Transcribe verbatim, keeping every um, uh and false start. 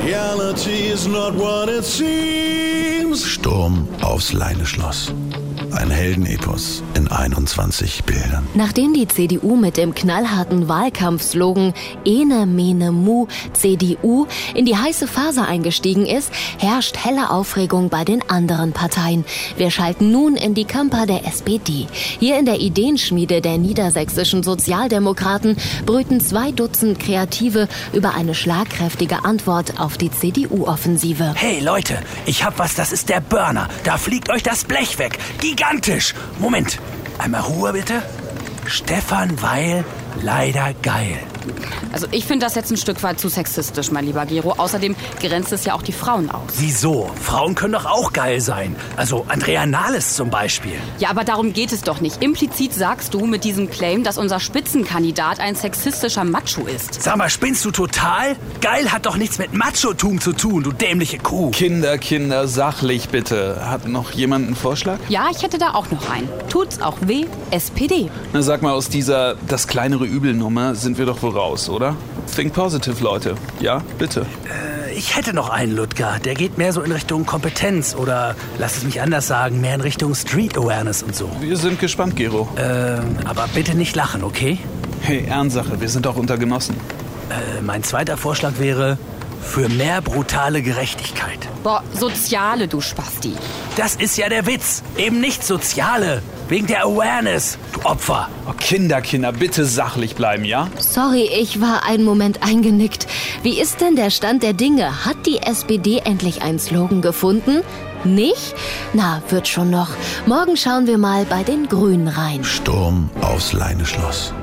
Reality is not what it seems. Sturm aufs Leineschloss. Ein Heldenepos in einundzwanzig Bildern. Nachdem die C D U mit dem knallharten Wahlkampfslogan Ene, Mene, Mu, C D U in die heiße Phase eingestiegen ist, herrscht helle Aufregung bei den anderen Parteien. Wir schalten nun in die Camper der S P D. Hier in der Ideenschmiede der niedersächsischen Sozialdemokraten brüten zwei Dutzend Kreative über eine schlagkräftige Antwort auf die C D U-Offensive. Hey Leute, ich hab was, das ist der Burner. Da fliegt euch das Blech weg. Gigantisch. Moment, einmal Ruhe bitte. Stefan Weil, leider geil. Also ich finde das jetzt ein Stück weit zu sexistisch, mein lieber Gero. Außerdem grenzt es ja auch die Frauen aus. Wieso? Frauen können doch auch geil sein. Also Andrea Nahles zum Beispiel. Ja, aber darum geht es doch nicht. Implizit sagst du mit diesem Claim, dass unser Spitzenkandidat ein sexistischer Macho ist. Sag mal, spinnst du total? Geil hat doch nichts mit Machotum zu tun, du dämliche Kuh. Kinder, Kinder, sachlich bitte. Hat noch jemand einen Vorschlag? Ja, ich hätte da auch noch einen. Tut's auch weh, S P D. Na sag mal, aus dieser das kleinere Übel-Nummer sind wir doch wohl raus, oder? Think positive, Leute. Ja, bitte. Äh, ich hätte noch einen, Ludger. Der geht mehr so in Richtung Kompetenz oder, lass es mich anders sagen, mehr in Richtung Street Awareness und so. Wir sind gespannt, Gero. Äh, aber bitte nicht lachen, okay? Hey, Ehrensache, wir sind doch unter Genossen. Äh, mein zweiter Vorschlag wäre für mehr brutale Gerechtigkeit. Boah, Soziale, du Spasti. Das ist ja der Witz. Eben nicht Soziale. Wegen der Awareness, du Opfer. Oh, Kinder, Kinder, bitte sachlich bleiben, ja? Sorry, ich war einen Moment eingenickt. Wie ist denn der Stand der Dinge? Hat die S P D endlich einen Slogan gefunden? Nicht? Na, wird schon noch. Morgen schauen wir mal bei den Grünen rein. Sturm aufs Leineschloss.